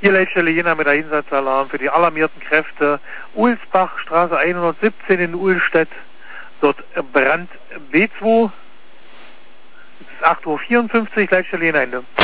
Hier Leitstelle Jena mit der Einsatzalarm für die alarmierten Kräfte. Ulsbach, Straße 117 in Uhlstedt. Dort Brand B2. Es ist 8:54 Uhr, Leitstelle Jena Ende.